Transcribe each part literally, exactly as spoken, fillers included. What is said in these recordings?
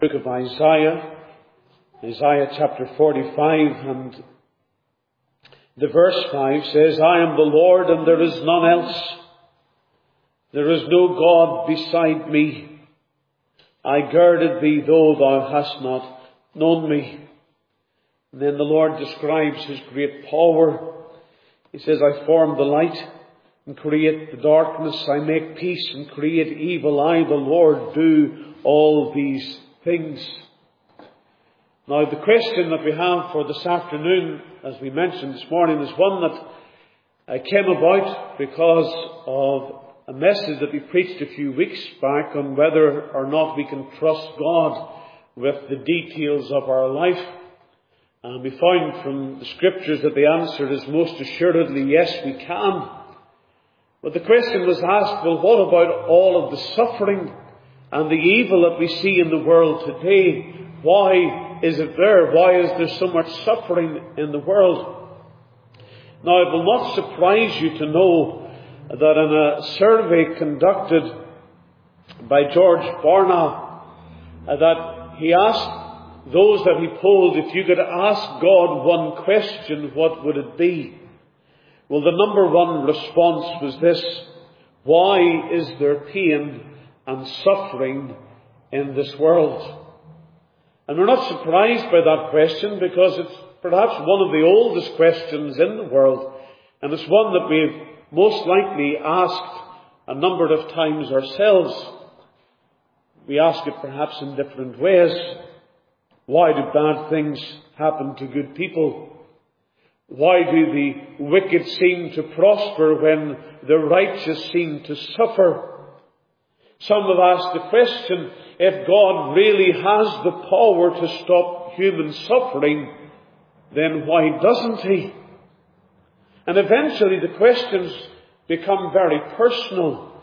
Book of Isaiah, Isaiah chapter forty-five, and the verse five says, I am the Lord and there is none else. There is no God beside me. I girded thee though thou hast not known me. And then the Lord describes His great power. He says, I form the light and create the darkness. I make peace and create evil. I, the Lord, do all these things. Now, the question that we have for this afternoon, as we mentioned this morning, is one that uh, came about because of a message that we preached a few weeks back on whether or not we can trust God with the details of our life. And we found from the Scriptures that the answer is most assuredly yes, we can. But the question was asked, well, what about all of the suffering and the evil that we see in the world today? Why is it there? Why is there so much suffering in the world? Now, it will not surprise you to know that in a survey conducted by George Barna, uh, that he asked those that he polled, if you could ask God one question, what would it be? Well, the number one response was this: why is there pain and suffering in this world? And we're not surprised by that question, because it's perhaps one of the oldest questions in the world, and it's one that we've most likely asked a number of times ourselves. We ask it perhaps in different ways. Why do bad things happen to good people? Why do the wicked seem to prosper when the righteous seem to suffer? Some have asked the question, if God really has the power to stop human suffering, then why doesn't He? And eventually the questions become very personal.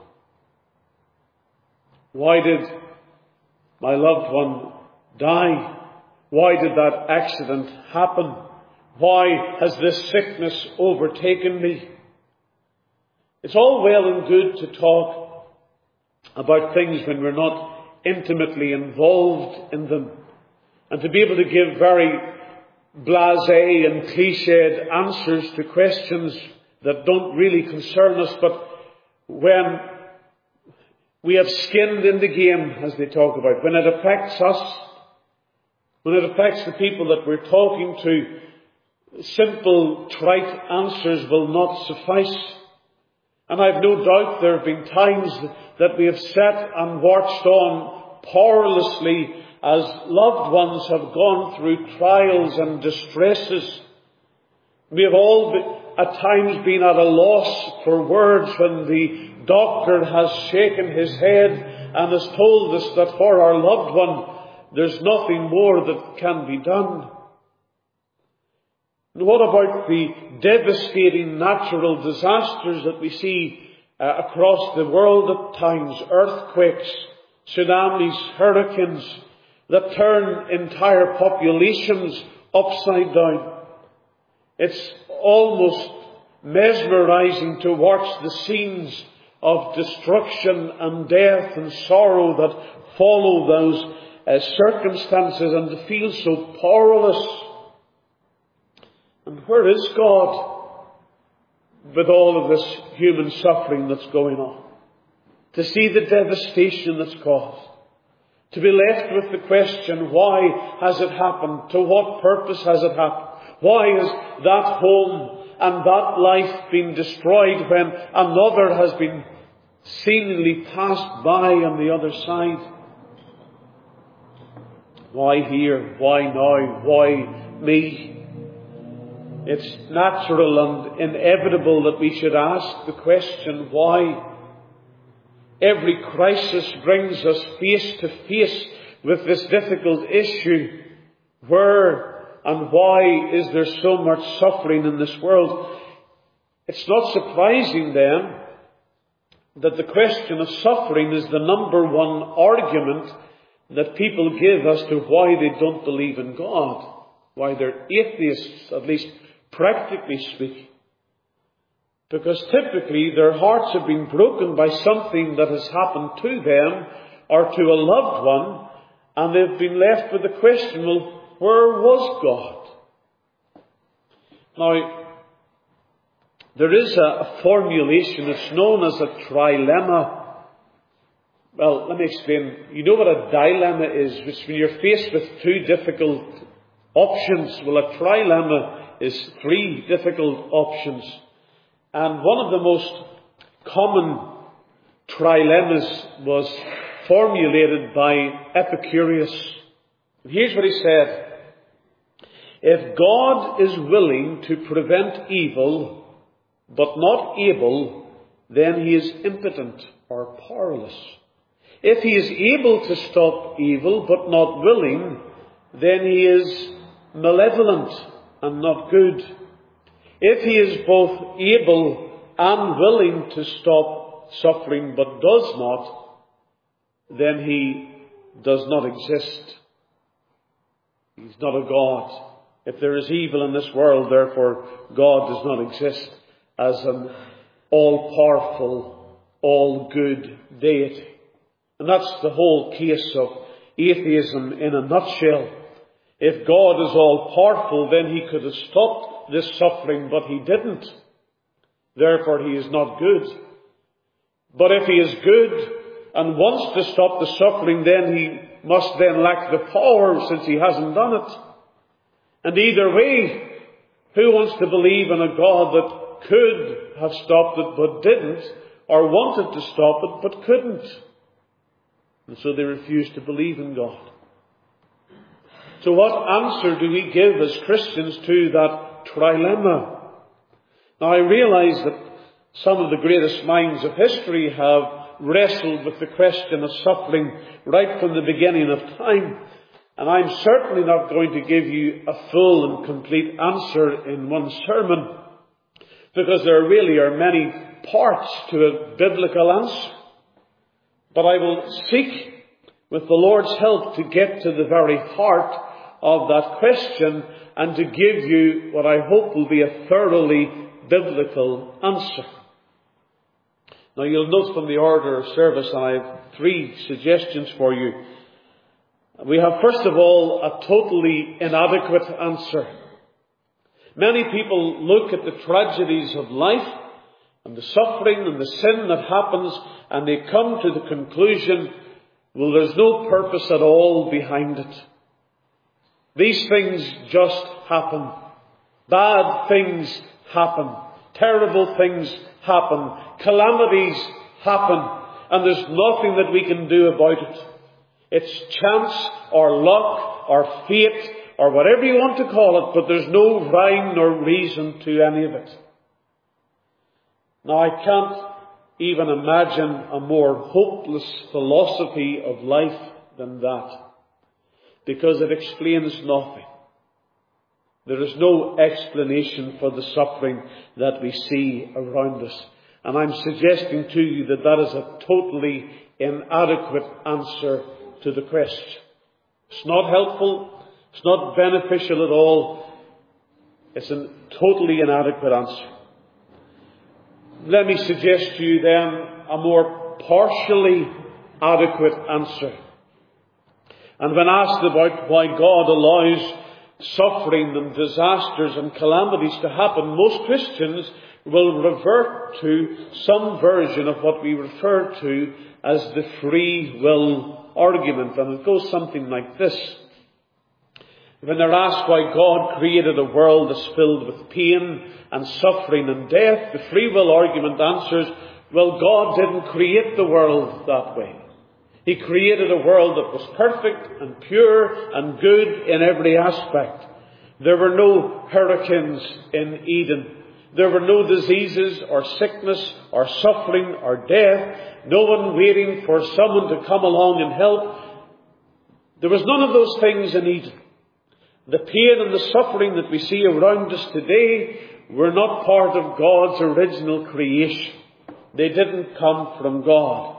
Why did my loved one die? Why did that accident happen? Why has this sickness overtaken me? It's all well and good to talk about things when we're not intimately involved in them, and to be able to give very blasé and cliched answers to questions that don't really concern us. But when we have skinned in the game, as they talk about, when it affects us, when it affects the people that we're talking to, simple, trite answers will not suffice. And I've no doubt there have been times that we have sat and watched on powerlessly as loved ones have gone through trials and distresses. We have all been, at times been at a loss for words when the doctor has shaken his head and has told us that for our loved one there's nothing more that can be done. And what about the devastating natural disasters that we see uh, across the world at times? Earthquakes, tsunamis, hurricanes that turn entire populations upside down. It's almost mesmerizing to watch the scenes of destruction and death and sorrow that follow those uh, circumstances, and to feel so powerless. And where is God with all of this human suffering that's going on? To see the devastation that's caused. To be left with the question, why has it happened? To what purpose has it happened? Why has that home and that life been destroyed when another has been seemingly passed by on the other side? Why here? Why now? Why me? It's natural and inevitable that we should ask the question, why? Every crisis brings us face to face with this difficult issue. Where and why is there so much suffering in this world? It's not surprising then that the question of suffering is the number one argument that people give as to why they don't believe in God. Why they're atheists, at least practically speaking. Because typically their hearts have been broken by something that has happened to them or to a loved one, And they've been left with the question, well, where was God? Now, there is a, a formulation, it's known as a trilemma. Well, let me explain. You know what a dilemma is? It's when you're faced with two difficult options. Well, a trilemma is three difficult options. And one of the most common trilemmas was formulated by Epicurus. Here's what he said. If God is willing to prevent evil, but not able, then he is impotent or powerless. If he is able to stop evil, but not willing, then he is malevolent and not good. If he is both able and willing to stop suffering, but does not, then he does not exist. He's not a God. If there is evil in this world, therefore God does not exist as an all-powerful, all-good deity. And that's the whole case of atheism in a nutshell. If God is all-powerful, then he could have stopped this suffering, but he didn't. Therefore he is not good. But if he is good and wants to stop the suffering, then he must then lack the power, since he hasn't done it. And either way, who wants to believe in a God that could have stopped it but didn't, or wanted to stop it but couldn't? And so they refuse to believe in God. So what answer do we give as Christians to that trilemma? Now, I realize that some of the greatest minds of history have wrestled with the question of suffering right from the beginning of time. And I'm certainly not going to give you a full and complete answer in one sermon, because there really are many parts to a biblical answer. But I will seek, with the Lord's help, to get to the very heart of that question and to give you what I hope will be a thoroughly biblical answer. Now, you'll note from the order of service, and I have three suggestions for you. We have, first of all, a totally inadequate answer. Many people look at the tragedies of life and the suffering and the sin that happens, and they come to the conclusion, well, there's no purpose at all behind it. These things just happen. Bad things happen. Terrible things happen. Calamities happen. And there's nothing that we can do about it. It's chance or luck or fate or whatever you want to call it, but there's no rhyme nor reason to any of it. Now, I can't even imagine a more hopeless philosophy of life than that, because it explains nothing. There is no explanation for the suffering that we see around us. And I'm suggesting to you that that is a totally inadequate answer to the question. It's not helpful. It's not beneficial at all. It's a totally inadequate answer. Let me suggest to you then a more partially adequate answer. And when asked about why God allows suffering and disasters and calamities to happen, most Christians will revert to some version of what we refer to as the free will argument. And it goes something like this. When they're asked why God created a world that's filled with pain and suffering and death, the free will argument answers, well, God didn't create the world that way. He created a world that was perfect and pure and good in every aspect. There were no hurricanes in Eden. There were no diseases or sickness or suffering or death. No one waiting for someone to come along and help. There was none of those things in Eden. The pain and the suffering that we see around us today were not part of God's original creation. They didn't come from God.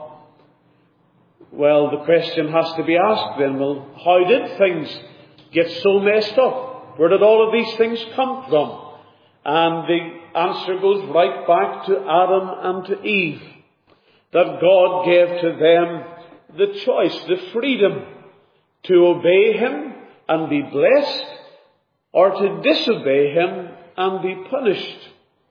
Well, the question has to be asked then, well, how did things get so messed up? Where did all of these things come from? And the answer goes right back to Adam and to Eve. That God gave to them the choice, the freedom to obey him and be blessed, or to disobey him and be punished.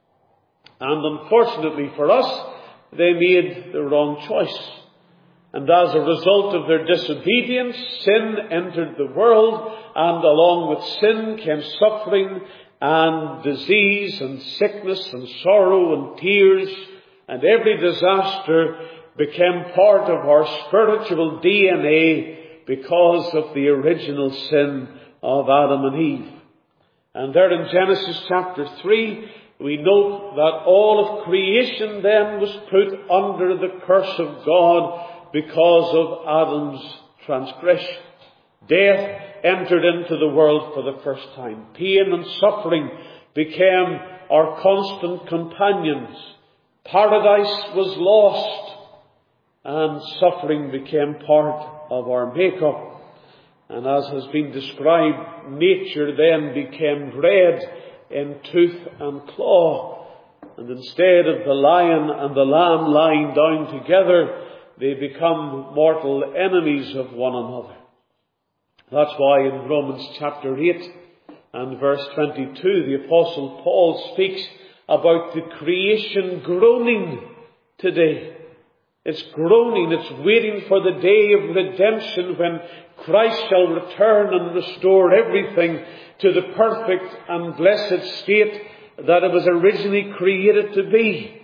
And unfortunately for us, they made the wrong choice. And as a result of their disobedience, sin entered the world, and along with sin came suffering and disease and sickness and sorrow and tears, and every disaster became part of our spiritual D N A because of the original sin of Adam and Eve. And there in Genesis chapter three, we note that all of creation then was put under the curse of God because of Adam's transgression. Death entered into the world for the first time. Pain and suffering became our constant companions. Paradise was lost, and suffering became part of our makeup. And as has been described, nature then became red in tooth and claw. And instead of the lion and the lamb lying down together, they become mortal enemies of one another. That's why in Romans chapter eight and verse twenty-two, the Apostle Paul speaks about the creation groaning today. It's groaning, it's waiting for the day of redemption when Christ shall return and restore everything to the perfect and blessed state that it was originally created to be.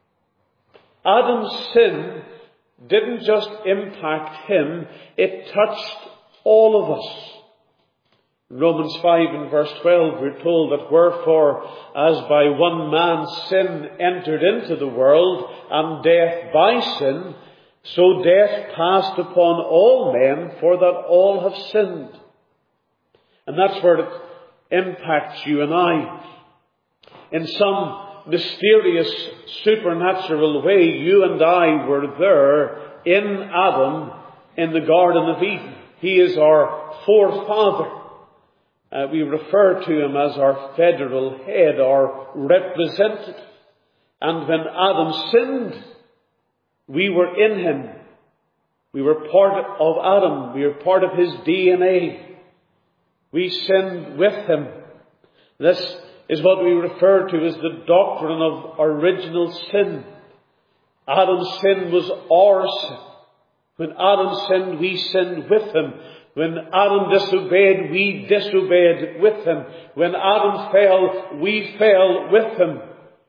Adam's sin didn't just impact him, it touched all of us. In Romans five and verse twelve, we're told that wherefore, as by one man sin entered into the world, and death by sin, so death passed upon all men, for that all have sinned. And that's where it impacts you and I. In some mysterious, supernatural way, you and I were there in Adam in the Garden of Eden. He is our forefather. Uh, we refer to him as our federal head, our representative. And when Adam sinned, we were in him. We were part of Adam. We were part of his D N A. We sinned with him. This is what we refer to as the doctrine of original sin. Adam's sin was our sin. When Adam sinned, we sinned with him. When Adam disobeyed, we disobeyed with him. When Adam fell, we fell with him.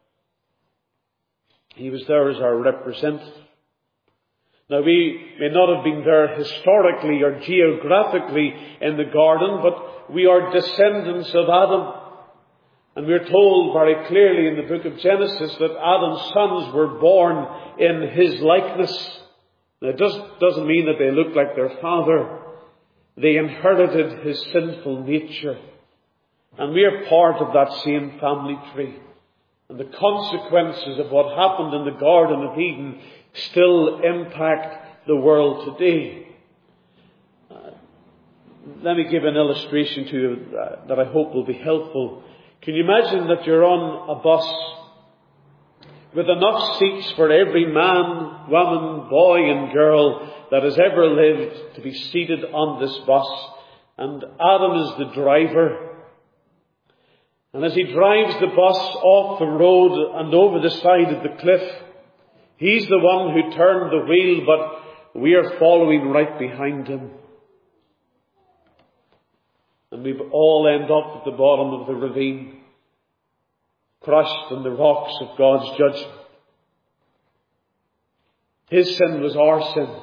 He was there as our representative. Now, we may not have been there historically or geographically in the garden, but we are descendants of Adam. And we're told very clearly in the book of Genesis that Adam's sons were born in his likeness. Now, it does, doesn't mean that they looked like their father. They inherited his sinful nature. And we are part of that same family tree. And the consequences of what happened in the Garden of Eden still impact the world today. Uh, let me give an illustration to you uh, that I hope will be helpful. Can you imagine that you're on a bus with enough seats for every man, woman, boy and girl that has ever lived to be seated on this bus, and Adam is the driver. And as he drives the bus off the road and over the side of the cliff, he's the one who turned the wheel, but we are following right behind him. And we all end up at the bottom of the ravine, crushed in the rocks of God's judgment. His sin was our sin.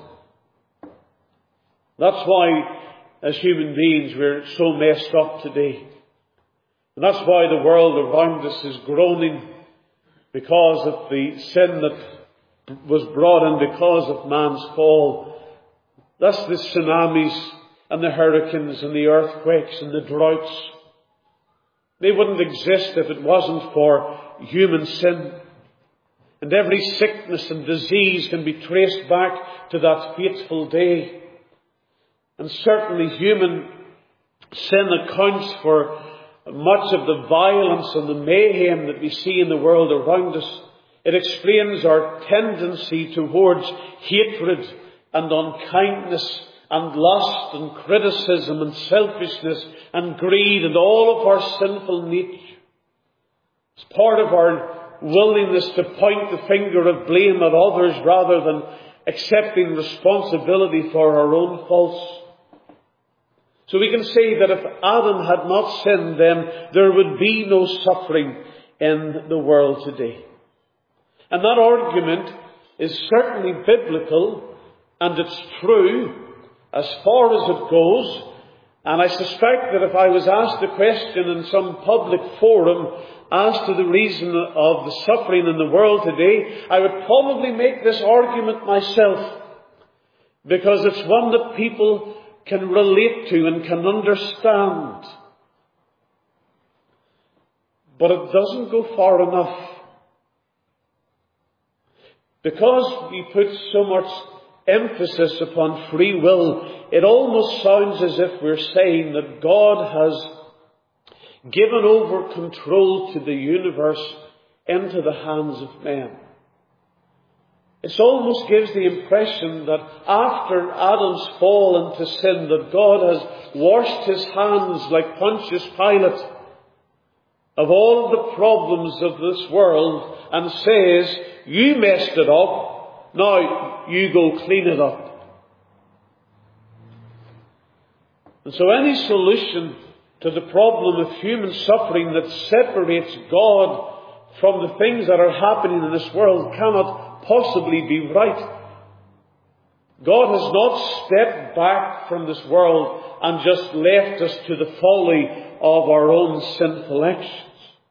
That's why, as human beings, we're so messed up today. And that's why the world around us is groaning, because of the sin that was brought in because of man's fall. That's the tsunamis and the hurricanes and the earthquakes and the droughts. They wouldn't exist if it wasn't for human sin. And every sickness and disease can be traced back to that fateful day. And certainly human sin accounts for much of the violence and the mayhem that we see in the world around us. It explains our tendency towards hatred and unkindness and lust and criticism and selfishness and greed and all of our sinful nature. It's part of our willingness to point the finger of blame at others rather than accepting responsibility for our own faults. So we can say that if Adam had not sinned, then there would be no suffering in the world today. And that argument is certainly biblical, and it's true as far as it goes. And I suspect that if I was asked a question in some public forum as to the reason of the suffering in the world today, I would probably make this argument myself, because it's one that people can relate to and can understand. But it doesn't go far enough. Because we put so much emphasis upon free will, it almost sounds as if we're saying that God has given over control to the universe into the hands of men. It almost gives the impression that after Adam's fall into sin, that God has washed his hands like Pontius Pilate of all of the problems of this world and says, you messed it up, now you go clean it up. And so any solution to the problem of human suffering that separates God from the things that are happening in this world cannot possibly be right. God has not stepped back from this world and just left us to the folly of our own sinful actions.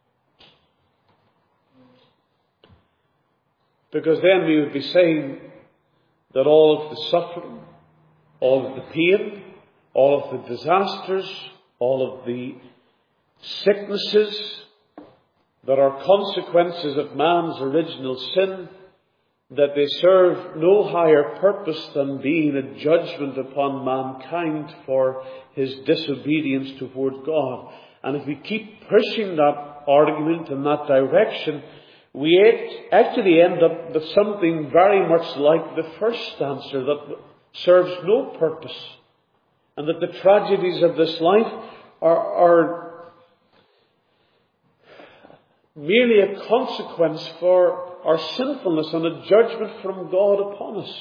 Because then we would be saying that all of the suffering, all of the pain, all of the disasters, all of the sicknesses that are consequences of man's original sin, that they serve no higher purpose than being a judgment upon mankind for his disobedience toward God. And if we keep pushing that argument in that direction, we actually end up with something very much like the first answer, that serves no purpose, and that the tragedies of this life are, are merely a consequence for our sinfulness and a judgment from God upon us.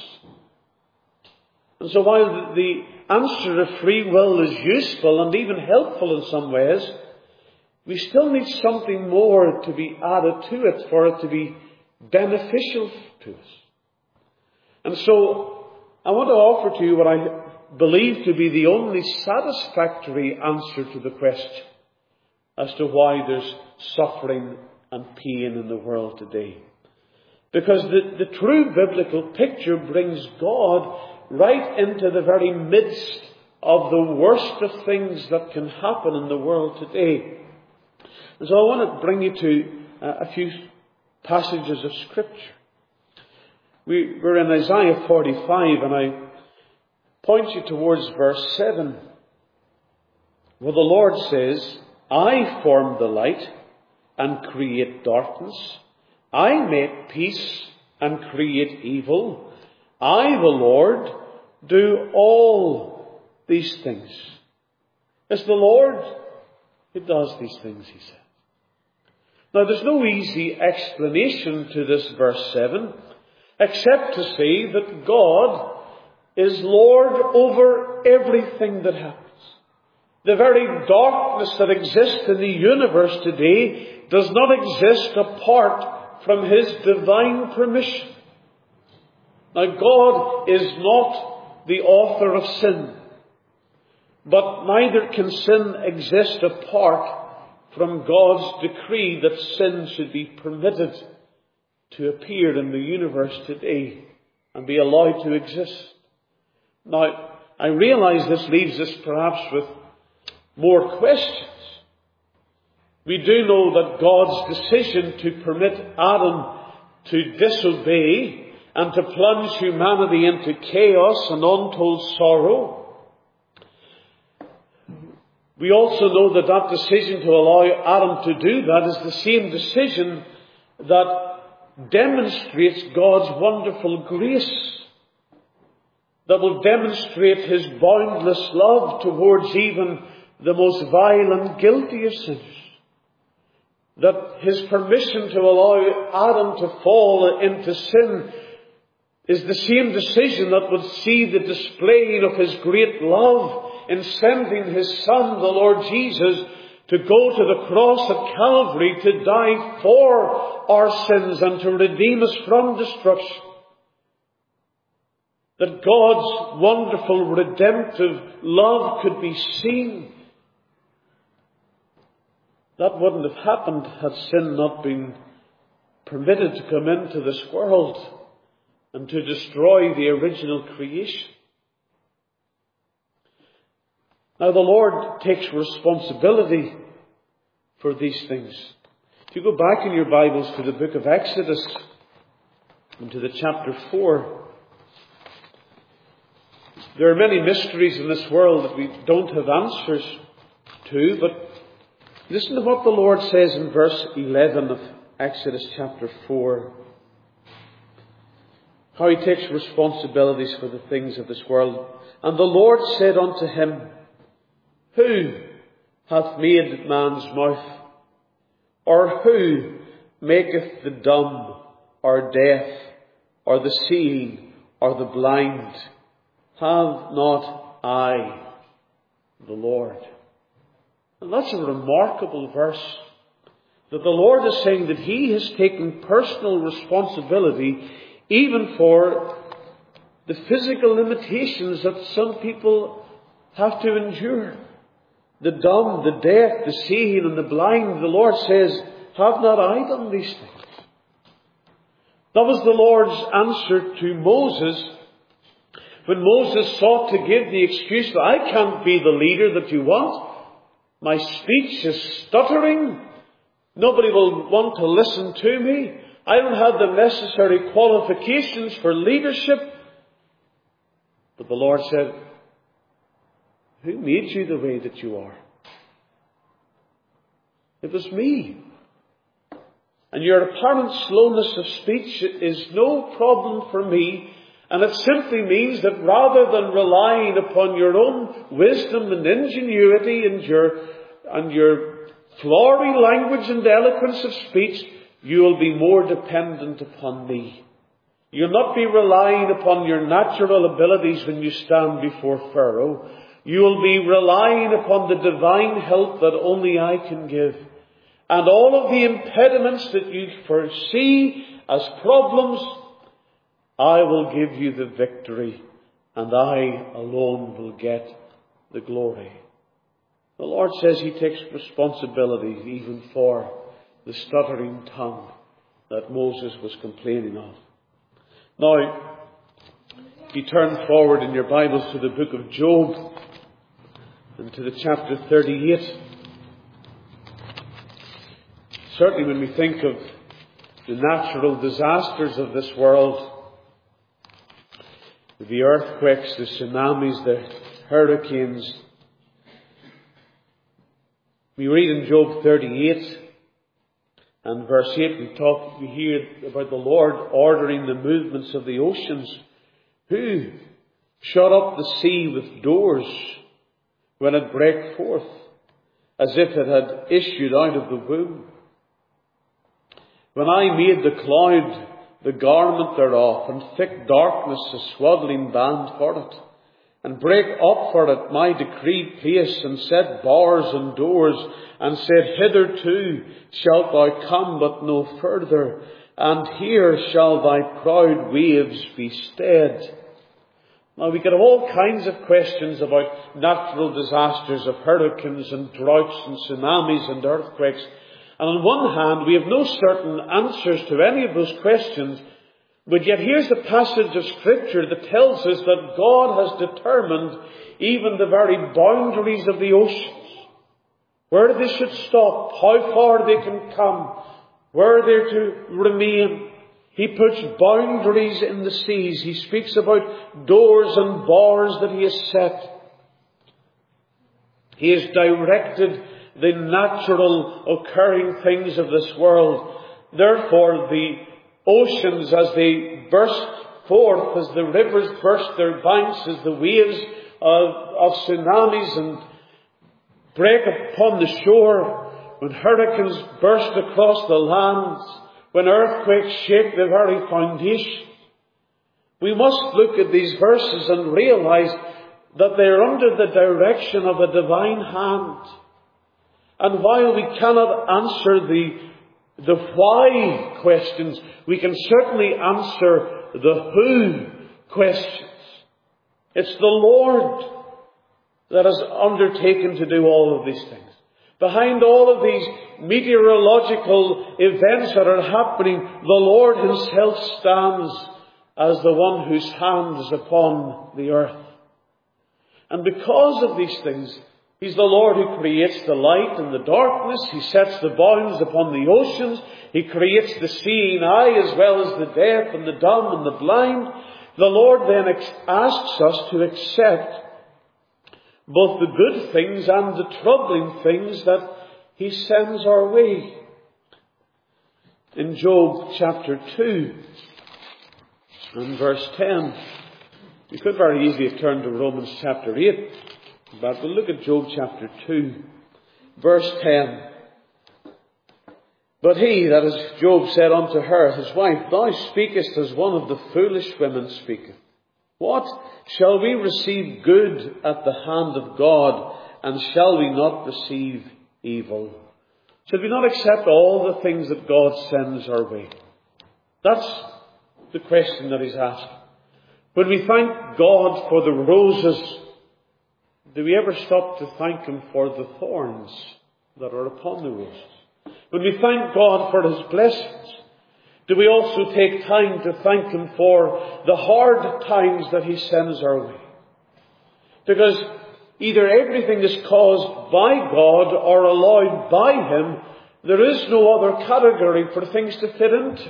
And so while the answer of free will is useful and even helpful in some ways, we still need something more to be added to it for it to be beneficial to us. And so I want to offer to you what I believe to be the only satisfactory answer to the question as to why there's suffering and pain in the world today. Because the, the true biblical picture brings God right into the very midst of the worst of things that can happen in the world today. And so I want to bring you to uh, a few passages of Scripture. We, we're in Isaiah forty-five, and I point you towards verse seven, where the Lord says, I form the light and create darkness. I make peace and create evil. I, the Lord, do all these things. It's the Lord who does these things, he said. Now, there's no easy explanation to this verse seven, except to say that God is Lord over everything that happens. The very darkness that exists in the universe today does not exist apart from his divine permission. Now, God is not the author of sin, but neither can sin exist apart from God's decree that sin should be permitted to appear in the universe today and be allowed to exist. Now, I realize this leaves us perhaps with more questions. We do know that God's decision to permit Adam to disobey and to plunge humanity into chaos and untold sorrow. We also know that that decision to allow Adam to do that is the same decision that demonstrates God's wonderful grace. that will demonstrate His boundless love towards even the most vile and guilty of sinners. That His permission to allow Adam to fall into sin is the same decision that would see the displaying of His great love in sending His Son, the Lord Jesus, to go to the cross at Calvary to die for our sins and to redeem us from destruction. That God's wonderful redemptive love could be seen. That wouldn't have happened had sin not been permitted to come into this world and to destroy the original creation. Now the Lord takes responsibility for these things. If you go back in your Bibles to the book of Exodus and to the chapter four, there are many mysteries in this world that we don't have answers to, but listen to what the Lord says in verse eleven of Exodus chapter four. How He takes responsibilities for the things of this world. And the Lord said unto him, Who hath made man's mouth? Or who maketh the dumb, or deaf, or the seeing, or the blind? Have not I, the Lord? And that's a remarkable verse. That the Lord is saying that He has taken personal responsibility even for the physical limitations that some people have to endure. The dumb, the deaf, the seeing and the blind, the Lord says, have not I done these things? That was the Lord's answer to Moses when Moses sought to give the excuse that I can't be the leader that you want. My speech is stuttering. Nobody will want to listen to me. I don't have the necessary qualifications for leadership. But the Lord said, Who made you the way that you are? It was me. And your apparent slowness of speech is no problem for me. And it simply means that rather than relying upon your own wisdom and ingenuity and your, and your flowery language and eloquence of speech, you will be more dependent upon me. You'll not be relying upon your natural abilities when you stand before Pharaoh. You will be relying upon the divine help that only I can give. And all of the impediments that you foresee as problems, I will give you the victory, and I alone will get the glory. The Lord says He takes responsibility even for the stuttering tongue that Moses was complaining of. Now, if you turn forward in your Bibles to the book of Job and to the chapter thirty-eight, certainly when we think of the natural disasters of this world, the earthquakes, the tsunamis, the hurricanes, we read in Job thirty-eight and verse eight, we talk, we hear about the Lord ordering the movements of the oceans. Who shut up the sea with doors when it brake forth, as if it had issued out of the womb? When I made the cloud the garment thereof, and thick darkness a swaddling band for it, and break up for it my decreed place, and set bars and doors, and said, Hitherto shalt thou come, but no further, and here shall thy proud waves be stayed. Now we get all kinds of questions about natural disasters of hurricanes and droughts and tsunamis and earthquakes. And on one hand, we have no certain answers to any of those questions, but yet here's a passage of Scripture that tells us that God has determined even the very boundaries of the oceans, where they should stop, how far they can come, where they're to remain. He puts boundaries in the seas. He speaks about doors and bars that He has set. He has directed the natural occurring things of this world. Therefore, the oceans, as they burst forth as the rivers burst their banks, as the waves of, of tsunamis and break upon the shore, when hurricanes burst across the lands, when earthquakes shake the very foundation. We must look at these verses and realize that they are under the direction of a divine hand. And while we cannot answer the, the why questions, we can certainly answer the who questions. It's the Lord that has undertaken to do all of these things. Behind all of these meteorological events that are happening, the Lord himself stands as the one whose hand is upon the earth. And because of these things, he's the Lord who creates the light and the darkness. He sets the bounds upon the oceans. He creates the seeing eye as well as the deaf and the dumb and the blind. The Lord then ex- asks us to accept both the good things and the troubling things that he sends our way. In Job chapter two and verse ten, you could very easily have turned to Romans chapter eight, but we'll look at Job chapter two, verse ten. But he, that is Job, said unto her, his wife, Thou speakest as one of the foolish women speaketh. What? Shall we receive good at the hand of God, and shall we not receive evil? Should we not accept all the things that God sends our way? That's the question that he's asking. When we thank God for the roses, do we ever stop to thank him for the thorns that are upon the roses? When we thank God for his blessings, do we also take time to thank him for the hard times that he sends our way? Because either everything is caused by God or allowed by him. There is no other category for things to fit into.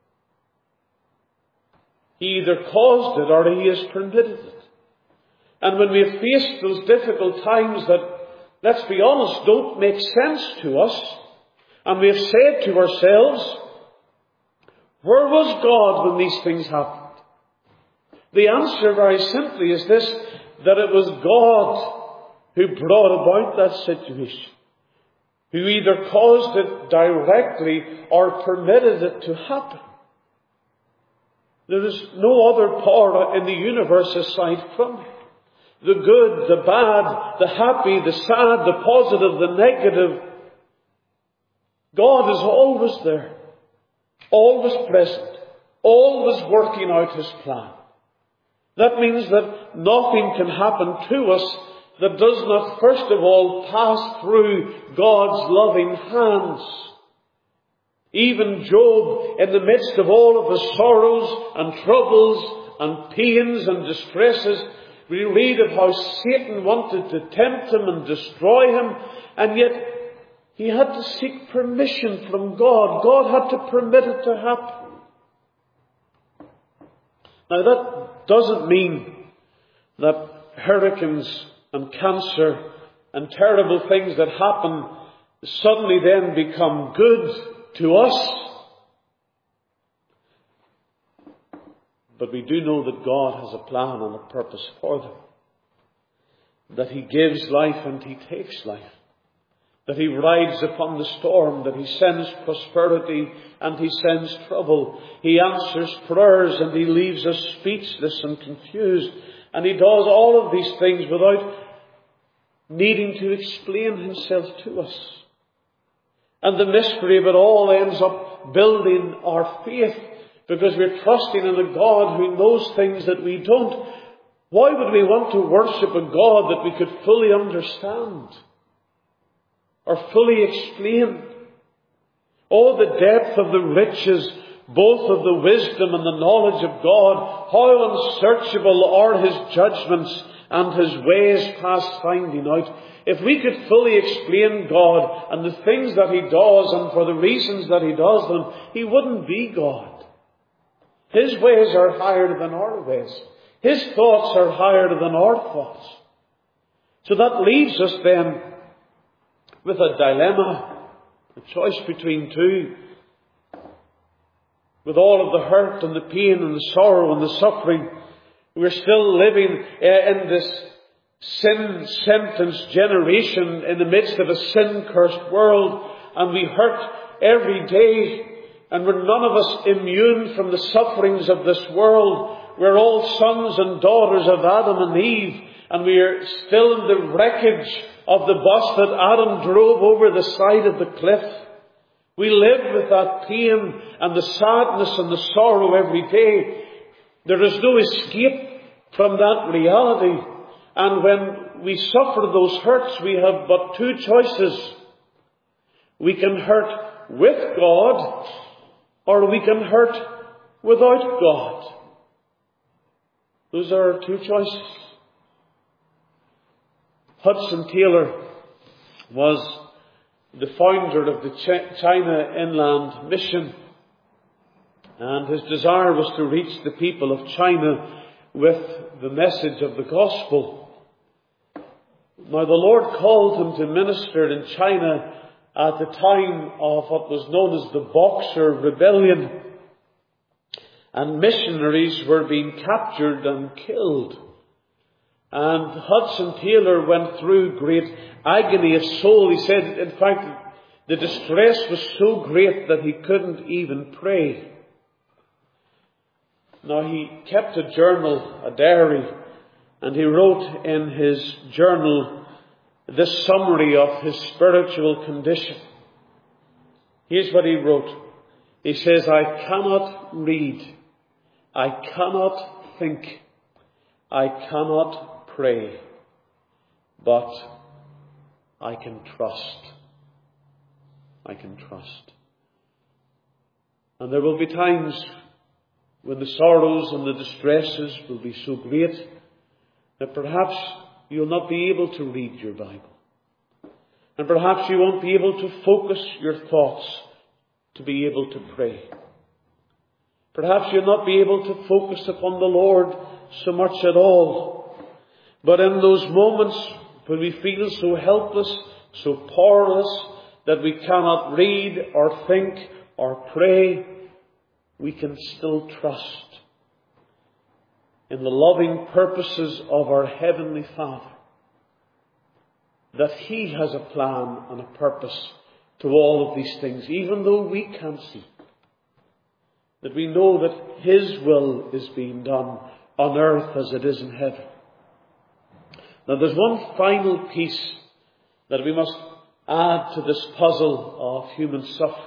He either caused it or he has permitted it. And when we have faced those difficult times that, let's be honest, don't make sense to us, and we have said to ourselves, where was God when these things happened? The answer very simply is this, that it was God who brought about that situation, who either caused it directly or permitted it to happen. There is no other power in the universe aside from him. The good, the bad, the happy, the sad, the positive, the negative. God is always there, always present, always working out his plan. That means that nothing can happen to us that does not first of all pass through God's loving hands. Even Job, in the midst of all of his sorrows and troubles and pains and distresses, we read of how Satan wanted to tempt him and destroy him, and yet he had to seek permission from God. God had to permit it to happen. Now that doesn't mean that hurricanes and cancer and terrible things that happen suddenly then become good to us. But we do know that God has a plan and a purpose for them. That he gives life and he takes life. That he rides upon the storm, that he sends prosperity and he sends trouble. He answers prayers and he leaves us speechless and confused. And he does all of these things without needing to explain himself to us. And the mystery of it all ends up building our faith, because we're trusting in a God who knows things that we don't. Why would we want to worship a God that we could fully understand or fully explain? Oh, the depth of the riches, both of the wisdom and the knowledge of God. How unsearchable are his judgments and his ways past finding out. If we could fully explain God and the things that he does and for the reasons that he does them, he wouldn't be God. His ways are higher than our ways. His thoughts are higher than our thoughts. So that leaves us then with a dilemma, a choice between two. with all of the hurt and the pain and the sorrow and the suffering. We're still living in this sin-sentenced generation in the midst of a sin-cursed world, and we hurt every day, and we're none of us immune from the sufferings of this world. We're all sons and daughters of Adam and Eve, and we are still in the wreckage of the bus that Adam drove over the side of the cliff. We live with that pain and the sadness and the sorrow every day. There is no escape from that reality. And when we suffer those hurts, we have but two choices. We can hurt with God, or we can hurt without God. Those are our two choices. Hudson Taylor was the founder of the China Inland Mission, and his desire was to reach the people of China with the message of the gospel. Now, the Lord called him to minister in China at the time of what was known as the Boxer Rebellion, and missionaries were being captured and killed. And Hudson Taylor went through great agony of soul. He said, in fact, the distress was so great that he couldn't even pray. Now, he kept a journal, a diary, and he wrote in his journal this summary of his spiritual condition. Here's what he wrote. He says, I cannot read. I cannot think. I cannot pray, but I can trust. I can trust. And there will be times when the sorrows and the distresses will be so great that perhaps you'll not be able to read your Bible. And perhaps you won't be able to focus your thoughts to be able to pray. Perhaps you'll not be able to focus upon the Lord so much at all. But in those moments when we feel so helpless, so powerless, that we cannot read or think or pray, we can still trust in the loving purposes of our Heavenly Father, that He has a plan and a purpose to all of these things, even though we can't see. That we know that His will is being done on earth as it is in heaven. Now, there's one final piece that we must add to this puzzle of human suffering.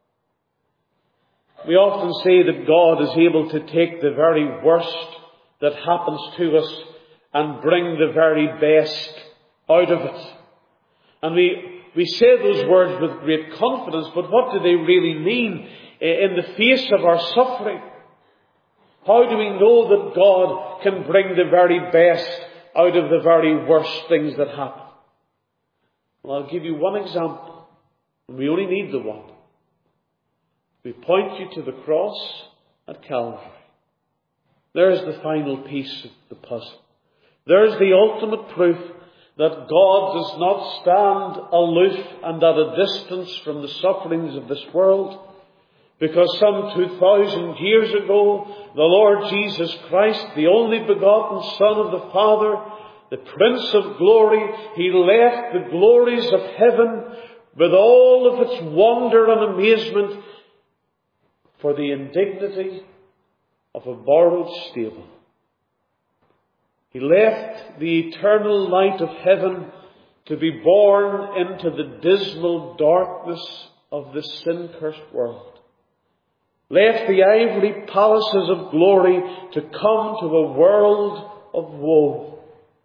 We often say that God is able to take the very worst that happens to us and bring the very best out of it. And we, we say those words with great confidence, but what do they really mean in the face of our suffering? How do we know that God can bring the very best out of the very worst things that happen? Well, I'll give you one example, and we only need the one. We point you to the cross at Calvary. There's the final piece of the puzzle. There's the ultimate proof that God does not stand aloof and at a distance from the sufferings of this world, because some two thousand years ago, the Lord Jesus Christ, the only begotten Son of the Father, the Prince of Glory, He left the glories of heaven with all of its wonder and amazement for the indignity of a borrowed stable. He left the eternal light of heaven to be born into the dismal darkness of this sin-cursed world. Left the ivory palaces of glory to come to a world of woe.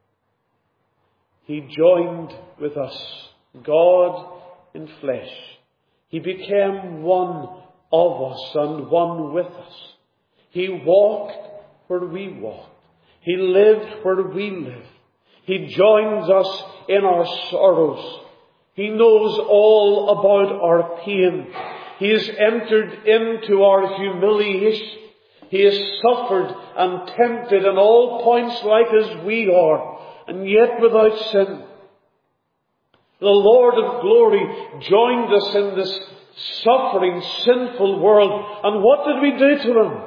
He joined with us, God in flesh. He became one of us and one with us. He walked where we walked. He lived where we live. He joins us in our sorrows. He knows all about our pain. He has entered into our humiliation. He has suffered and tempted in all points like as we are, and yet without sin. The Lord of glory joined us in this suffering, sinful world. And what did we do to him?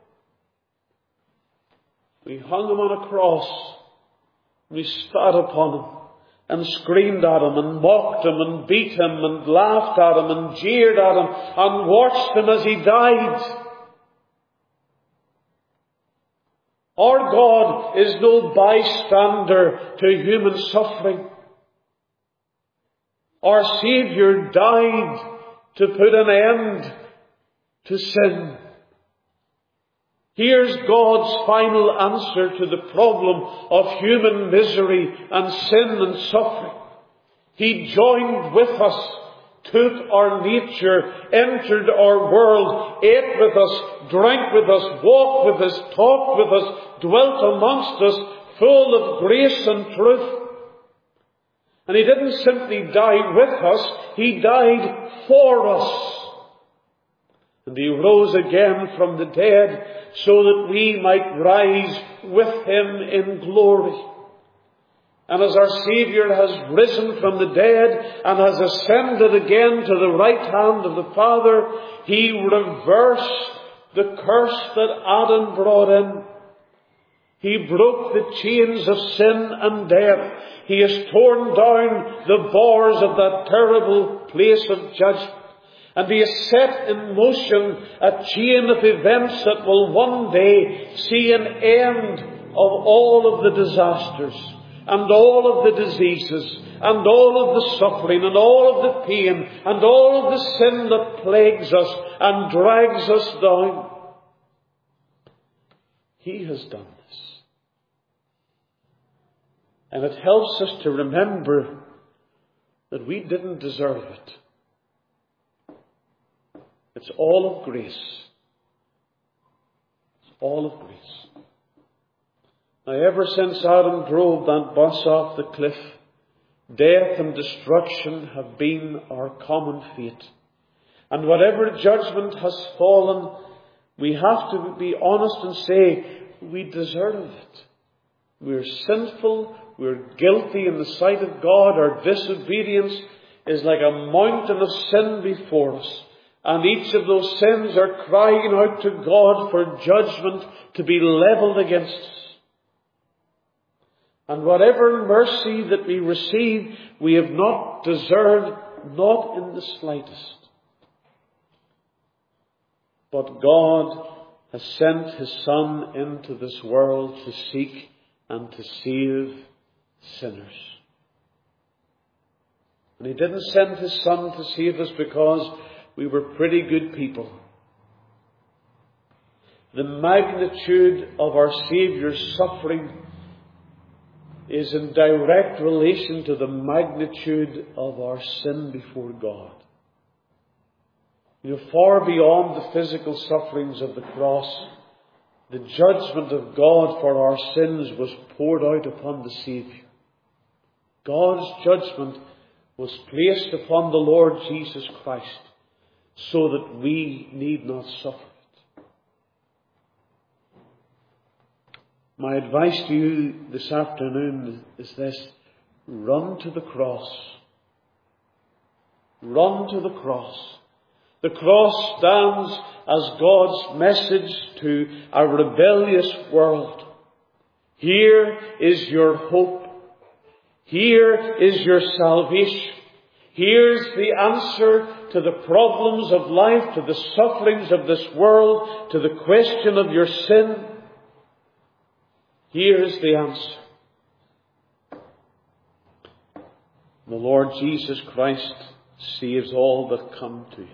We hung him on a cross. We spat upon him and screamed at him and mocked him and beat him and laughed at him and jeered at him and watched him as he died. Our God is no bystander to human suffering. Our Saviour died to put an end to sin. Here's God's final answer to the problem of human misery and sin and suffering. He joined with us, took our nature, entered our world, ate with us, drank with us, walked with us, talked with us, dwelt amongst us, full of grace and truth. And he didn't simply die with us, he died for us. And he rose again from the dead so that we might rise with him in glory. And as our Saviour has risen from the dead and has ascended again to the right hand of the Father, he reversed the curse that Adam brought in. He broke the chains of sin and death. He has torn down the bars of that terrible place of judgment. And he has set in motion a chain of events that will one day see an end of all of the disasters and all of the diseases and all of the suffering and all of the pain and all of the sin that plagues us and drags us down. He has done this. And it helps us to remember that we didn't deserve it. It's all of grace. It's all of grace. Now, ever since Adam drove that bus off the cliff, death and destruction have been our common fate. And whatever judgment has fallen, we have to be honest and say, we deserve it. We're sinful, we're guilty in the sight of God. Our disobedience is like a mountain of sin before us. And each of those sins are crying out to God for judgment to be levelled against us. And whatever mercy that we receive, we have not deserved, not in the slightest. But God has sent His Son into this world to seek and to save sinners. And He didn't send His Son to save us because we were pretty good people. The magnitude of our Saviour's suffering is in direct relation to the magnitude of our sin before God. You know, far beyond the physical sufferings of the cross, the judgment of God for our sins was poured out upon the Saviour. God's judgment was placed upon the Lord Jesus Christ so that we need not suffer it. My advice to you this afternoon is this: run to the cross. Run to the cross. The cross stands as God's message to a rebellious world. Here is your hope. Here is your salvation. Here's the answer to the problems of life, to the sufferings of this world, to the question of your sin. Here is the answer. The Lord Jesus Christ saves all that come to you.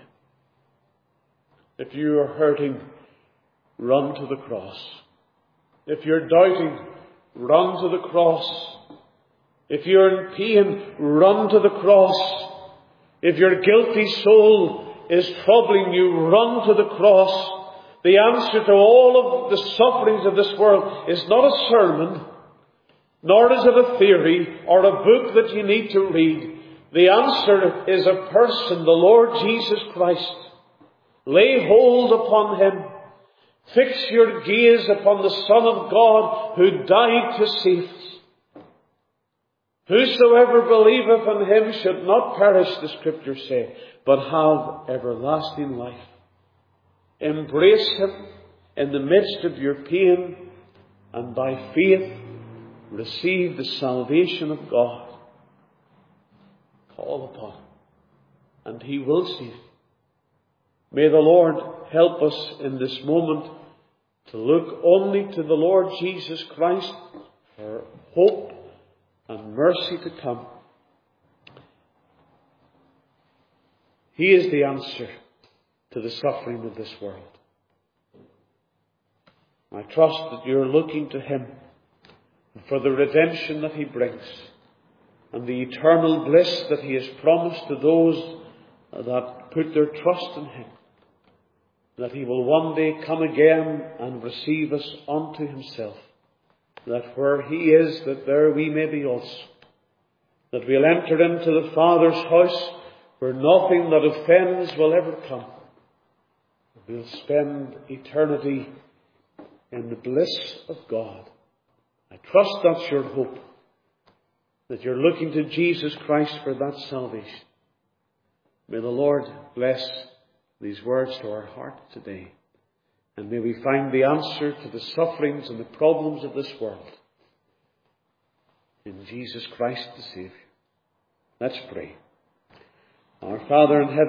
If you are hurting, run to the cross. If you're doubting, run to the cross. If you're in pain, run to the cross. If your guilty soul is troubling you, run to the cross. The answer to all of the sufferings of this world is not a sermon, nor is it a theory or a book that you need to read. The answer is a person, the Lord Jesus Christ. Lay hold upon Him. Fix your gaze upon the Son of God who died to save us, Whosoever believeth on him should not perish, the Scriptures say, but have everlasting life. Embrace him in the midst of your pain, and by faith receive the salvation of God. Call upon him, and he will save you. May the Lord help us in this moment to look only to the Lord Jesus Christ for hope and mercy to come. He is the answer to the suffering of this world. I trust that you're looking to him for the redemption that he brings and the eternal bliss that he has promised to those that put their trust in him, that he will one day come again and receive us unto himself, that where he is, that there we may be also, that we'll enter into the Father's house where nothing that offends will ever come. We'll spend eternity in the bliss of God. I trust that's your hope, that you're looking to Jesus Christ for that salvation. May the Lord bless these words to our heart today. And may we find the answer to the sufferings and the problems of this world in Jesus Christ the Saviour. Let's pray. Our Father in heaven,